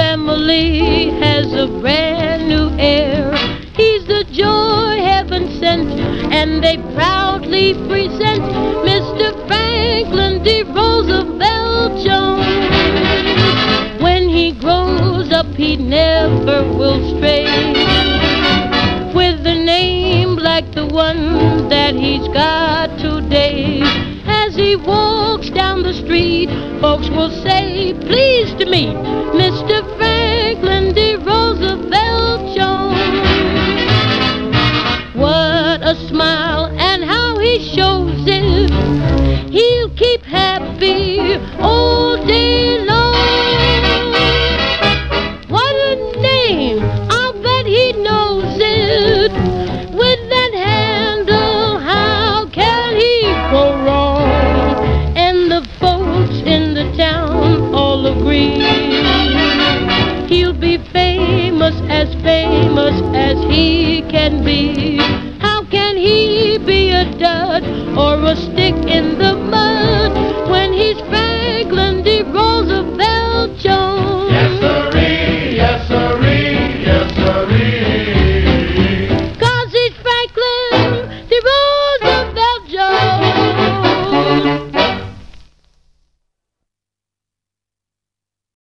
family has a brand new heir. He's the joy heaven sent, and they proudly present Mr. Franklin D. Roosevelt Jones. When he grows up, he never will stray with a name like the one that he's got today. As he walks down the street, folks will say, pleased to meet Mr. Franklin D. Roosevelt Jones. What a smile and how he shows it. He'll keep happy all day long. What a name, I'll bet he knows it. With that handle, how can he go wrong? And the folks in the town all agree he'll be famous as he can be. How can he be a dud or a stick